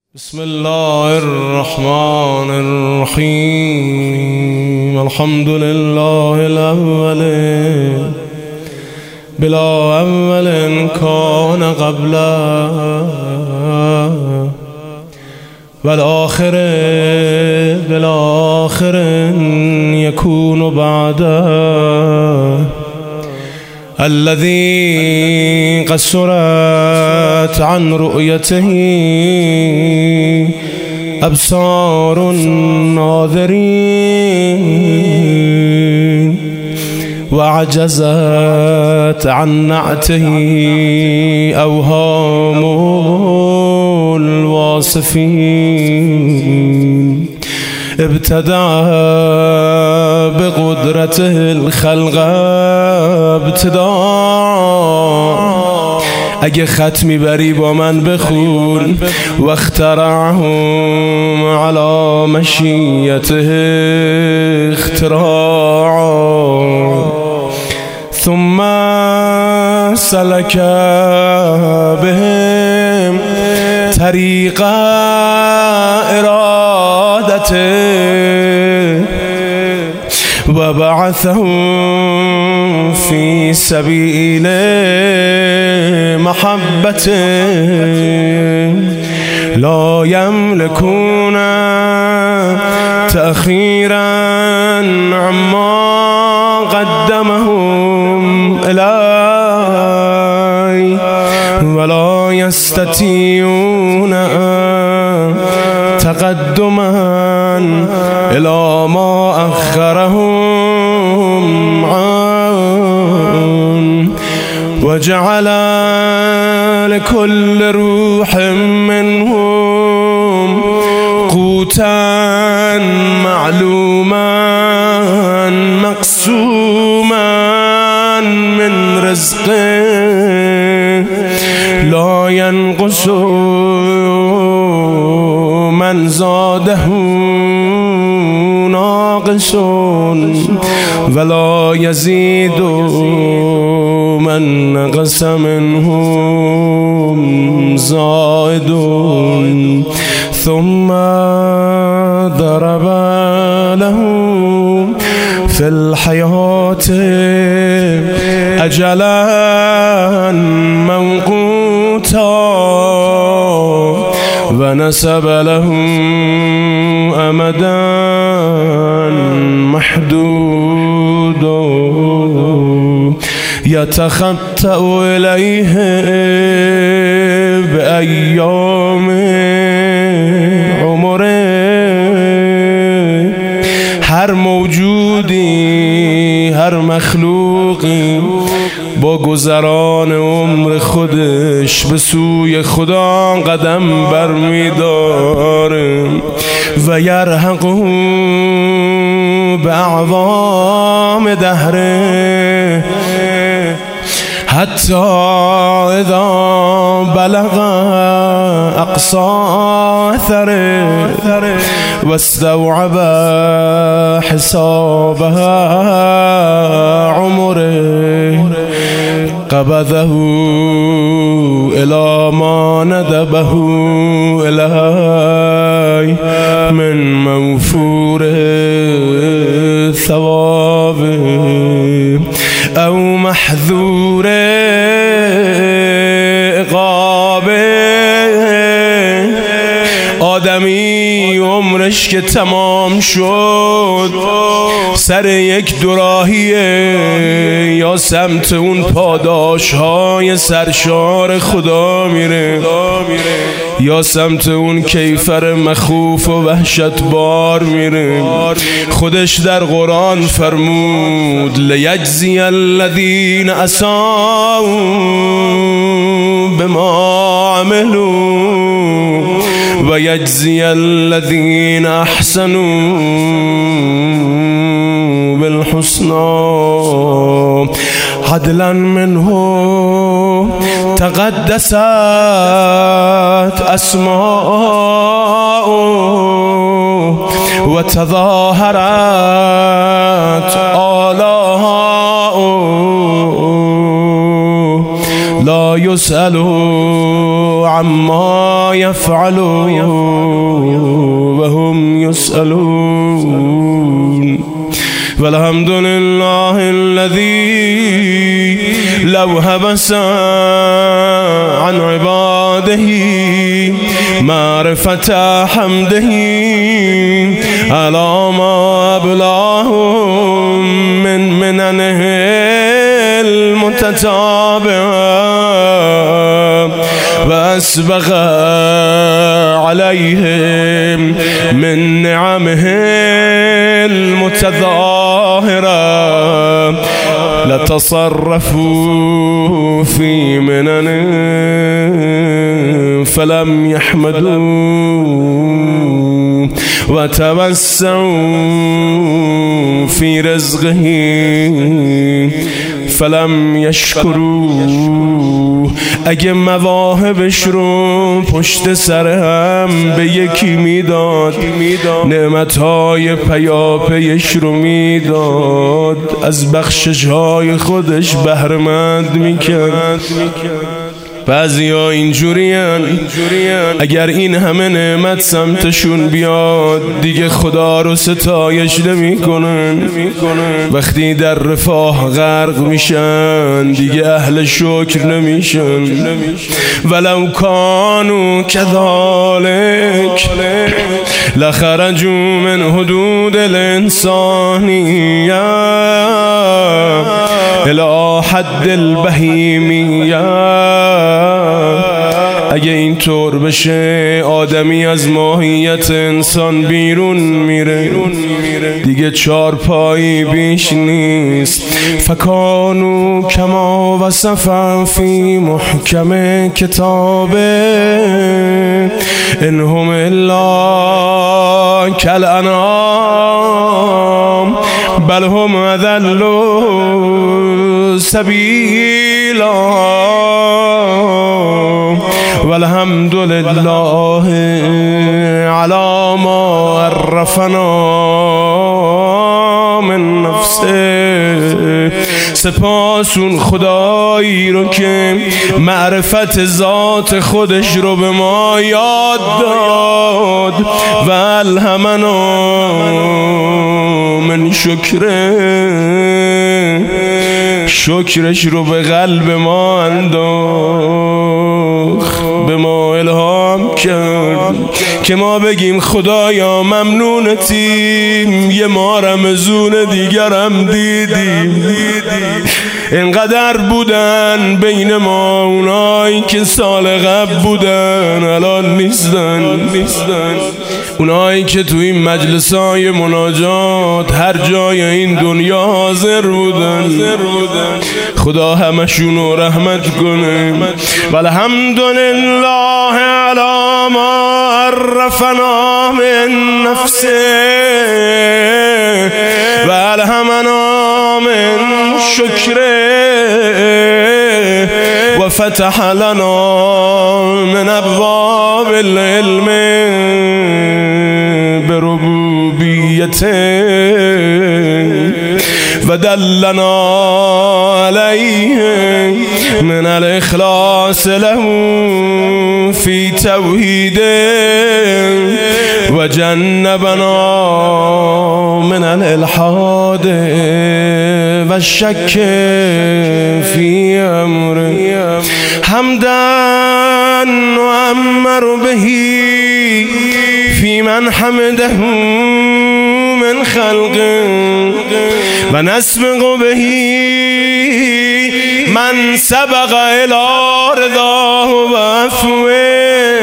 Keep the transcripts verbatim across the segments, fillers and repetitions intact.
بسم الله الرحمن الرحيم. الحمد لله الأول بلا أول كان قبله والآخر بلا آخر يكون بعده، الذي قصرت عن رؤيته أبصار الناظرين وعجزت عن نعته أوهام الواصفين. ابتدع بقدرته الخلق ابتداء، اگه ختمی بری با من بخون. واخترعهم على مشیته اختراعا، ثم سلك بهم طریق ارادته وبعثهم في سبيل محبته. لا يملكون تأخيرا عما قدمهم إلي، ولا يستطيعون تقدما إلى ما أخرهم عن. وجعل لكل روح منهم قوتا معلوما مقسوما من رزقه، لا ينقص من زاده ناقص ولا يزيد من نقص منهم زائد. ثم ضرب له في الحياة أجلا موقوتا، ونسب له أمدا محدود يتخطأ إليه بأيام عمره. هر موجودی، هر مخلوقی با گذران عمر خودش به سوی خدا قدم برمی‌داره و یرهقه به اعوام دهره، حتی اذا بلغ اقصى اثره واستوعب حسابها عمره، قبضه الى ما ندبه اليه من موفور ثواب او محذور عقابه. آدمی عمرش که تمام شد سر یک دوراهیه، یا سمت اون پاداش های سرشار خدا میره، یا سمت اون کیفر مخوف و وحشت بار میره. خودش در قرآن فرمود لیجزی الذین اساءوا بما عملوا و یجزی الذین احسنوا بالحسنى عدلا منه تقدست اسماءه وتظاهرت آلاءه، لا يسألوا عما يفعلوا وهم يسألون والحمد لله الذي لو هبس عن عباده معرفة حمده على ما أبلاهم من مننه المتتابعة وأسبغ عليهم من نعمه المتظاهرة لتصرفوا في منن فلم يحمدوا وتوسعوا في رزقه فلم يشکرو. اگه مواهبش رو پشت سر هم به یکی میداد نعمتهای پیاپیش رو میداد از بخششهای خودش بهره‌مند میکرد. بعضی ها اینجورین اگر این همه نعمت سمتشون بیاد دیگه خدا رو ستایش نمی کنن. وقتی در رفاه غرق میشن دیگه اهل شکر نمیشن. ولو کانوا کذالک لخرجوا من حدود الانسانیه الى حد البهیمیه. اگه اینطور بشه آدمی از ماهیت انسان بیرون میره دیگه چار پایی بیش نیست. فکانو کما وصف فی محکم کتابه انهم الا کالانعام بل هم اضل سبیلا. والحمد لله على ما عرفنا من نفسه. سپاس اون خدایی رو که معرفت ذات خودش رو به ما یاد داد. و الهمنا من شکره شکرش رو به قلب ما انداخت به ما الهام کرد که ما بگیم خدایا ممنونتیم یه ما رمزون دیگرم دیدیم. اینقدر بودن بین ما اونایی که سال قبل بودن الان نیستن. اونایی که تو این مجلسای مناجات هر جای این دنیا حاضر بودن خدا همشونو رحمت کنه. والحمد لله علی ما عرفنا من نفسه و الهمنا من شکره و فتح لنا من ابواب العلم بربوبیته و دلنا علیه من الاخلاص له فی توحیده و جنبنا من الالحاد و الشک فی امره. حمدا نعمر به فی من حمده من خلق و نسبق به من سبق الى رضاه و عفوه.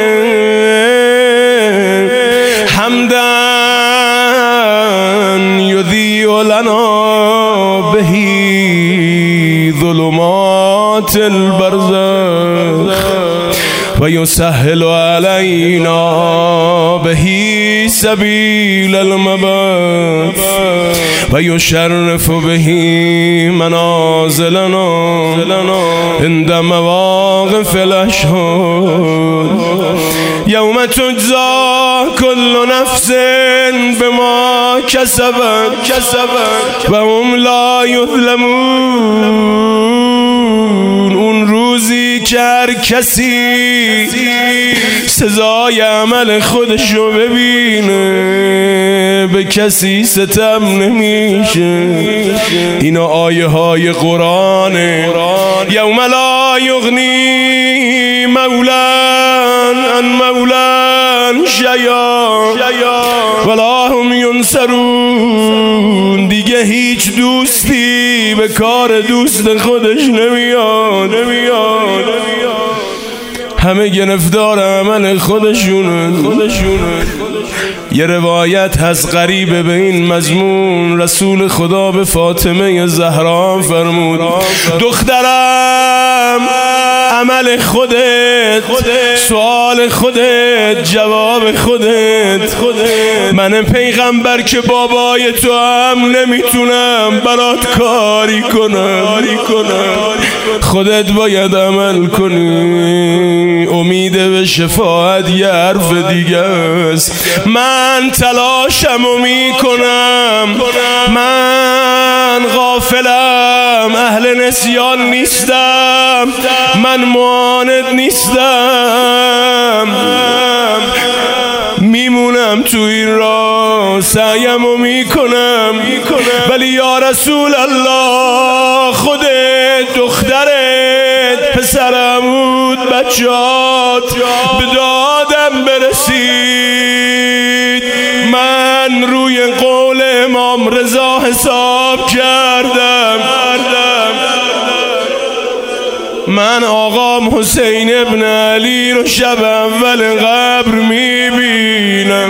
حمدا یضیء لنا به ظلمات البرزخ و یسهل علینا به سبیل المبعث و یشرف به منازلنا عند مواقف الاشهاد. یوم تجزا کل نفس بما کسبت و هم لا یظلمون. اون روز روزی که هر کسی سزای عمل خودشو ببینه به کسی ستم نمیشه. اینا آیه های قرآنه. یوم لا یغنی مولان عن مولان شیئا ولا هم ینصرون. دیگه هیچ دوستی به کار دوست خودش نمیاد. همه گرفتار عمل خودشونن. یه روایت هست غریبه به این مضمون. رسول خدا به فاطمه زهرا فرمود دخترم عمل خودت، سوال خودت، جواب خودت. من پیغمبر که بابای تو هم نمیتونم برات کاری کنم. خودت باید عمل کنی. امید به شفاعت یه حرف دیگه است. من تلاشمو میکنم، من غافلم، اهل نسیان نیستم، من معاند نیستم، میمونم تو این راه، سعیمو میکنم. ولی یا رسول الله خودت، دخترت، پسرمود، بچهات به دادم برسید. من روی قول امام رضا حساب کردم. من آقام حسین ابن علی رو شب اول قبر میبینم.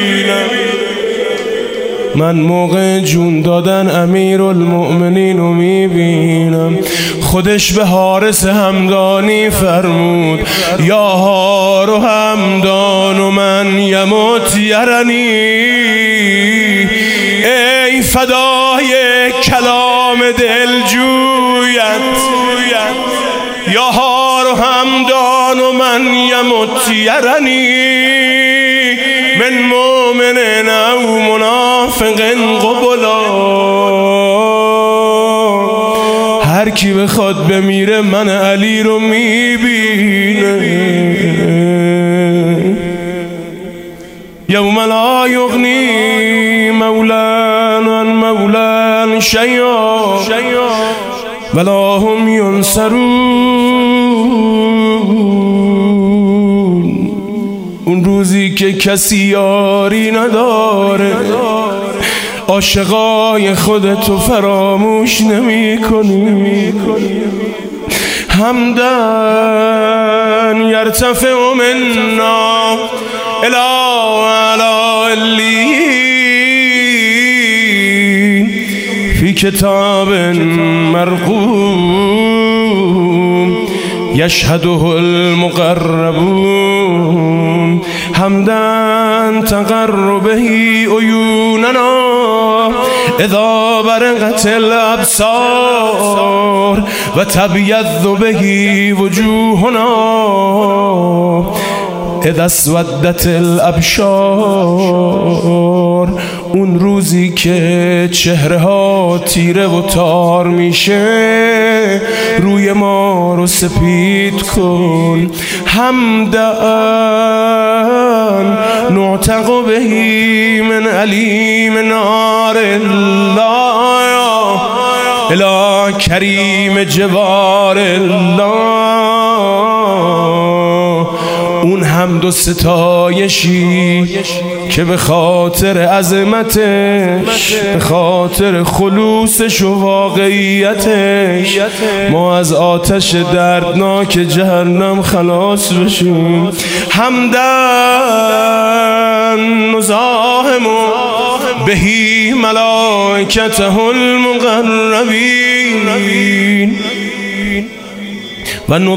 من موقع جون دادن امیر المؤمنین رو میبینم. خودش به حارس همدانی فرمود یا هارو همدان و من یموت یرنی. ای فدای کلام دلجویت یا هارو همدان و من یموت یرنی من مؤمن او منافق قبلا. هر کی بخواد بمیره من علی رو میبینه. یوم لا یغنی مولان عن مولان شیئا ولا هم ینصرون. اون روزی که کسی یاری نداره، عاشقای خودتو فراموش نمی کنی. حمدن یرتفع منا الی علیین فی کتاب مرقوم یشهده المقربون. حمدن تقر به عیوننا اذا برقت الابصار و تبیض به وجوهنا اذا اسودت الابشار. اون روزی که چهره ها تیره و تار میشه، روی ما رو سپید کن. حمدن نعتق بهی من علیم نار الله الی کریم جوار الله. اون حمد و ستایشی که به خاطر عظمتش، به خاطر خلوصش و واقعیتش ما از آتش دردناک جهنم خلاص بشیم. حمدن نزاهم بهی ملائکته المقربین و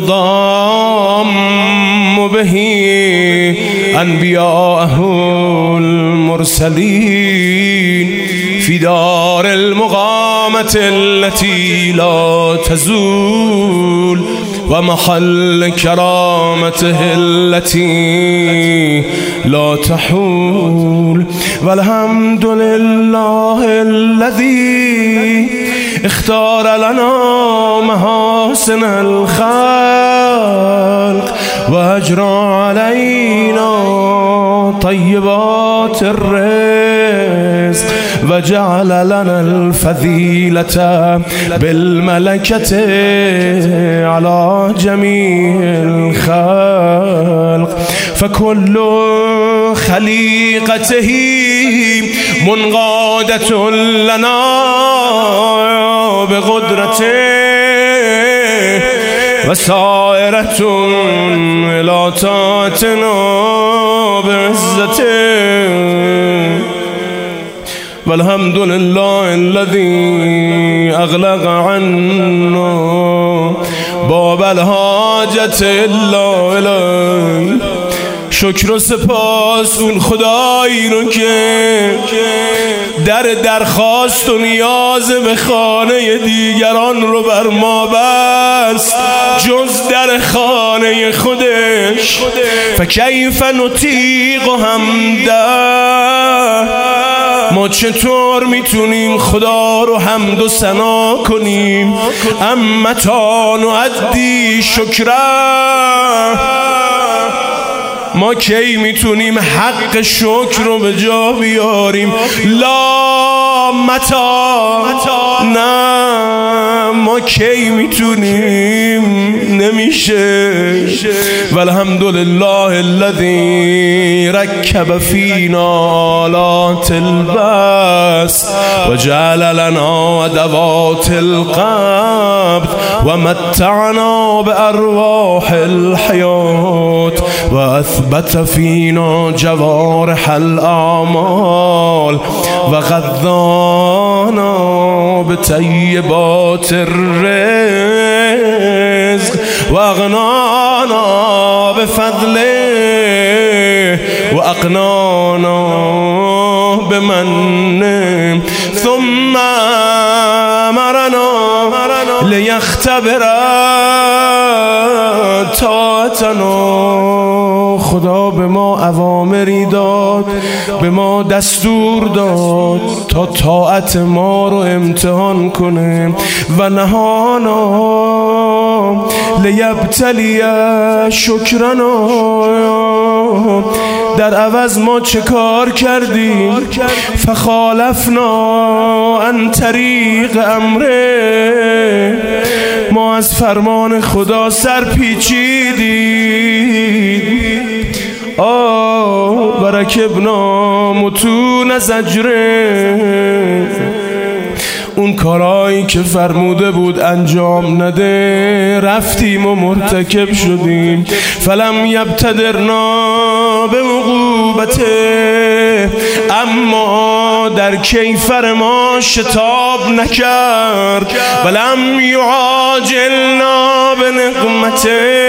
نضام بهی انبیاءه المرسلین فی دار المقامة التي لا تزول ومحل كرامته التي لا تحول. والحمد لله الذي اختار لنا محاسن الخلق وأجرى علينا طيبات الرزق وجعل لنا الفضيلة بالملكة على جميع الخلق. فكل خليقته منقادة لنا بقدرته وسائرة إلى طاعتنا بعزته. والحمد لله الذي أغلق عنا باب الحاجة إلا إليه. شکر و سپاس اون خدایی رو که در درخواست و نیاز به خانه دیگران رو بر ما بست جز در خانه خودش. فکیف نطیق حمده، ما چطور میتونیم خدا رو حمد و ثنا کنیم؟ اما تا نؤدی شکره، ما کی میتونیم حق شکر رو به جا بیاریم؟ لا متا، نه ما کی میتونیم؟ نمیشه. والحمد لله الذي ركب فينا آلات البس وجعل لنا ادوات القبض ومتعنا بارواح الحياة وأثبت فينا جوارح الأعمال وغذانا بطيبات الرزق وأغنانا بفضله وأقنانا بمنه. ثم أمرنا لیختبر طاعتنا. خدا به ما اوامری داد، به ما دستور داد تا طاعت ما رو امتحان کنه. و نهانا لیبتلی شکرنا. در عوض ما چه کار کردیم؟ فخالفنا عن طریق امره، ما از فرمان خدا سر پیچیدیم. آه برکبنا متون زجره، اون کارایی که فرموده بود انجام نده رفتیم و مرتکب شدیم. فلم یبتدرنا به عقوبته، اما در کیفر ما شتاب نکرد. ولم یعاجلنا به نقمته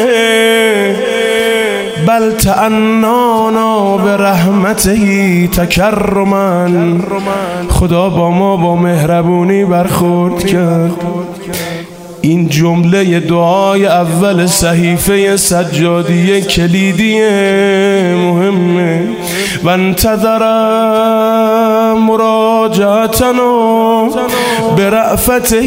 بل تعنانا به رحمته تکرما. خدا با ما با مهربونی برخورد کرد. این جمله دعای اول صحیفه سجادیه کلیدی مهمه. و انتظر مراجعتنا برأفته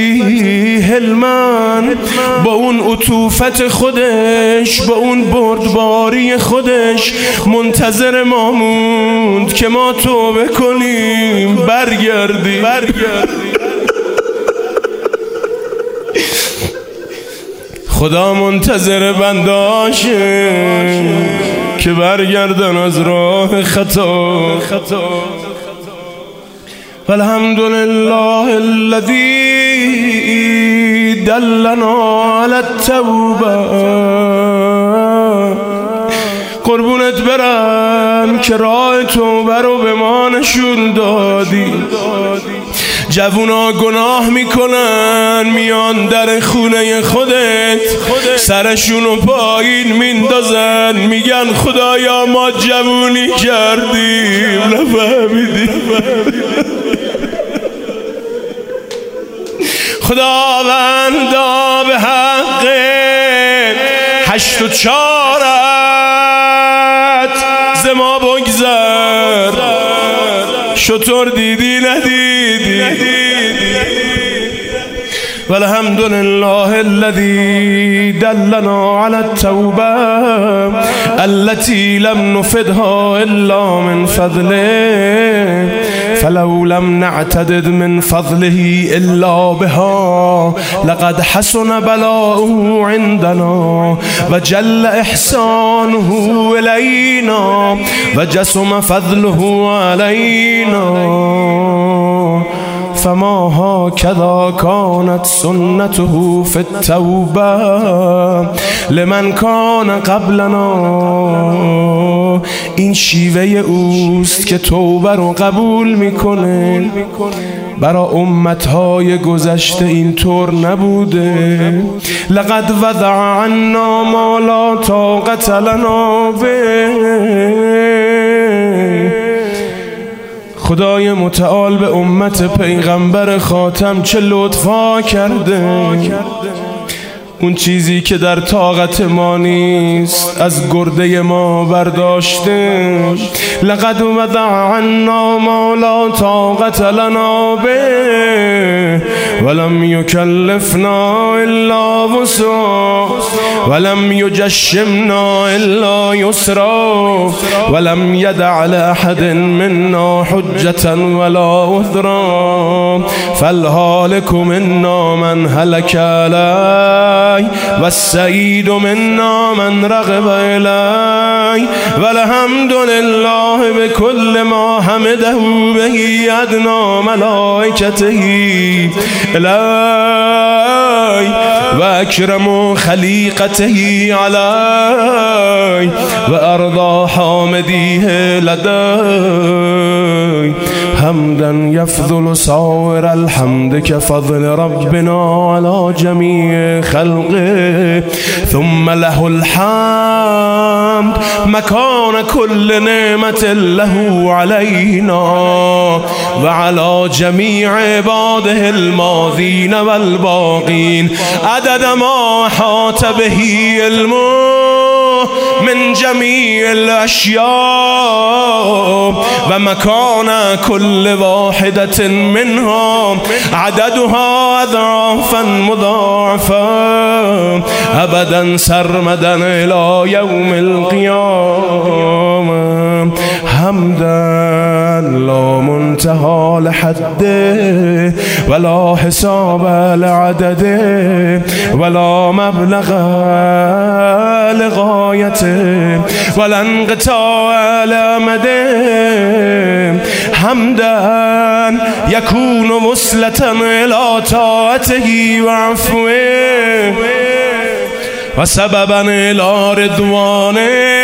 حلمن، با اون عطوفت خودش، با اون بردباری خودش منتظر ما موند که ما توبه کنیم، برگردیم برگردیم. خدا منتظر بنداشه که برگردن از راه خطا. والحمد لله الذي دلنا على التوبه. قربونت برم که راه توبه رو به ما نشون دادی. جوونا گناه میکنن، میان در خونه خودت سرشونو پایین میندازن، میگن خدایا ما جوونی کردیم نفهمیدیم. خداوندا به حق هشت و چارت ز ما بگذر، شطور دیدی ندیدی. والحمد لله الذي دلنا على التوبة التي لم نفدها إلا من فضله، فلو لم نعتدد من فضله إلا بها لقد حسن بلاؤه عندنا وجل إحسانه إلينا وجسم فضله علينا. فما هكذا كانت سنته في التوبة لمن كان قبلنا. این شیوه اوست که توبه رو قبول میکنه. برای امتهای گذشته اینطور نبوده. لقد وضع عنا ما لا طاقت لنا به. خدای متعال به امت پیغمبر خاتم چه لطفا کرده. اون چیزی که در طاقت ما نیست از گرده ما برداشته. لقد وضع عنا ما لا طاقت لنا به ولم یکلفنا الا وسعا ولم یجشمنا الا یسرا ولم یدع لأحد منا حجة ولا عذرا فالهالك منا من هلك علی والسعید منا من رغب الی والحمد لله بكل ما حمده به ادنا ملائکته الی و اکرم خلیقته علی و ارضا حامدیه لدی حمدا یفضل سائر الحمد كفضل ربنا على جميع خلقه ثم له الحمد مكان كل نعمة له علينا وعلى جميع عباده الماضين والباقين عدد ما احاط به علمه من جميع الأشياء ومكان كل واحدة منها عددها أضعافا مضاعفا أبدا سرمدا إلى يوم القيامة حمدا لا منتهى لحده ولا حساب لعدده ولا مبلغ لغايته ولا انقطاع لأمده حمدا يكون وصلة إلى طاعته وعفوه وسببا إلى رضوانه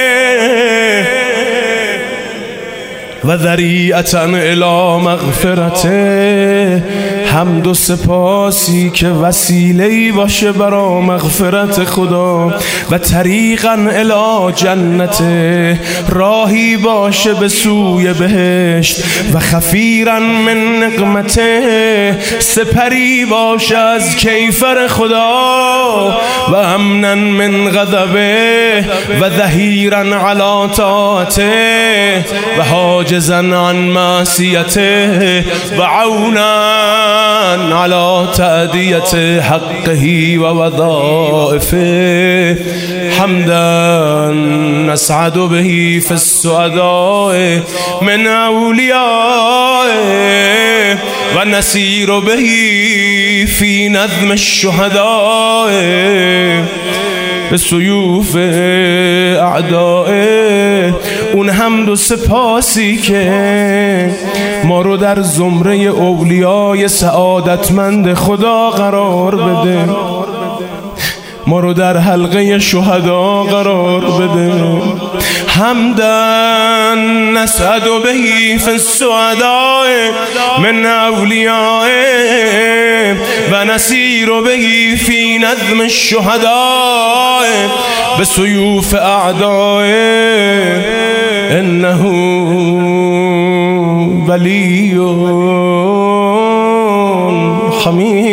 و ذریعة الی مغفرته. حمد و سپاسی که وسیله‌ای باشه برای مغفرت خدا و طریقا الی جنته، راهی باشه به سوی بهشت و خفیرا من نقمته، سپری باشه از کیفر خدا و امنا من غضبه و ظهیرا علی طاعته و حاجزا عن معصیته و عونا على تأدية حقه ووظائفه. حمدا نسعد به في السعداء من أوليائه ونسير به في نظم الشهداء به سیوف اعدائه. اون حمد و سپاسی که ما رو در زمره اولیای سعادتمند خدا قرار بده، ما رو در حلقه شهدا قرار بده. حمدا نسعد به فی السعداء من اولیائه و نسیر به فی نظم الشهداء به سیوف اعدائه. انه ولی حمید